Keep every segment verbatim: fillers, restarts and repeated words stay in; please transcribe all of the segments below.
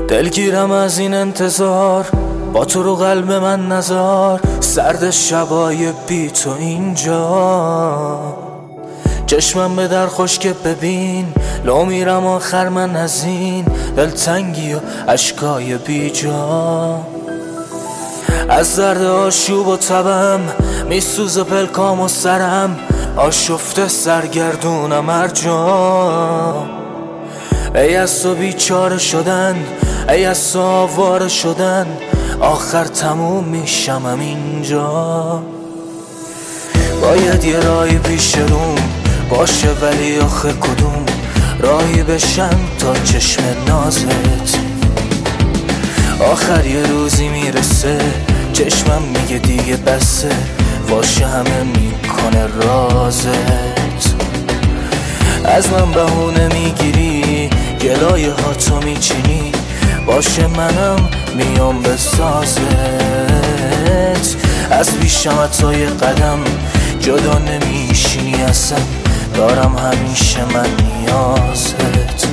دلگیرم از این انتظار، با تو رو قلب من نزار، سرد شبای بی تو اینجا. چشمم به در خشک ببین، لو میرم آخر من از این دلتنگی و عشقای بی جا. از درد آشوب و تبم میسوز پلکام و سرم، آشفته سرگردونم هر جا. ای از تو بیچاره شدن، ای از تو آواره شدن، آخر تموم میشم اینجا. باید یه راهی پیش روم باشه، ولی آخه کدوم راهی بشن تا چشم نازت. آخر یه روزی میرسه چشمم میگه دیگه بسه، واشه همه میکنه رازت. از من بهونه میگیری، گلای هاتو میچینی، باشه منم میام به سازت. از پیشم تا یه قدم جدا نمیشینی اصلا، دارم همیشه من نیازت.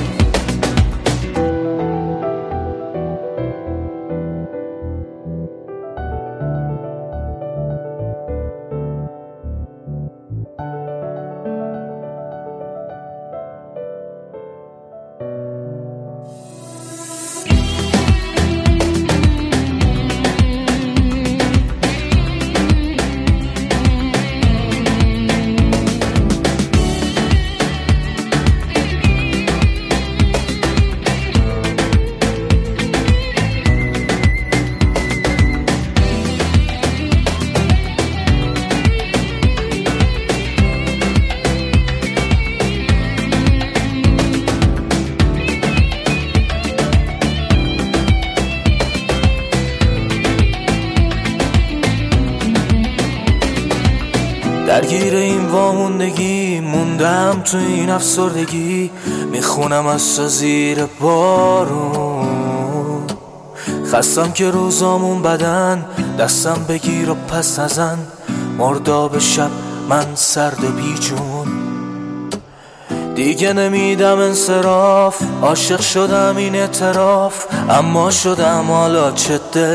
درگیر این واموندگی موندم تو این افسردگی، میخونم از تو زیر بارون. خستم که روزامون بدن، دستم بگیر و پس نزن، مرداب شب من سرد و بیجون. دیگه نمیدم انصراف، عاشق شدم این اعتراف، اما شدم حالا چه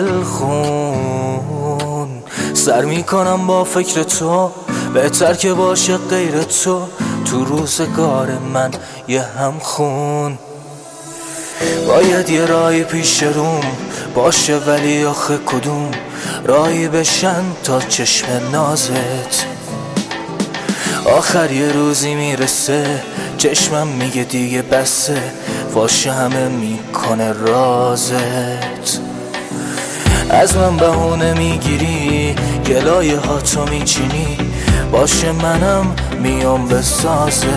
دلخون. سر میکنم با فکر تو، بهتر که باشه غیر تو تو روزگار من یه همخون. باید یه راهی پیش روم باشه، ولی آخه کدوم راهی بشن تا چشم نازت. آخر یه روزی میرسه چشمم میگه دیگه بسه، واشه همه میکنه رازت. از من بهونه میگیری، گلای هاتو میچینی، باشه منم میام به سازت.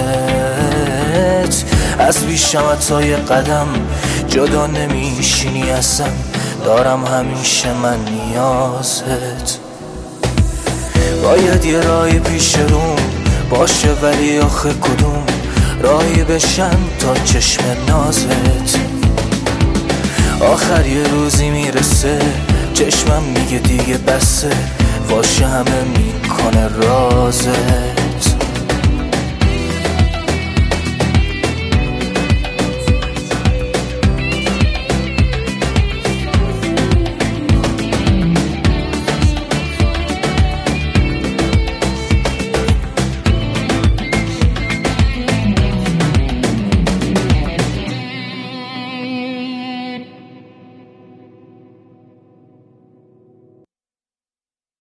از پیشم تا یه قدم جدا نمیشینی اصلا، دارم همیشه من نیازت. باید یه راهی پیش روم باشه، ولی آخه کدوم راهی بشن تا چشم نازت. آخر یه روزی میرسه چشمم میگه دیگه بسه، واشه همه میکنه رازت.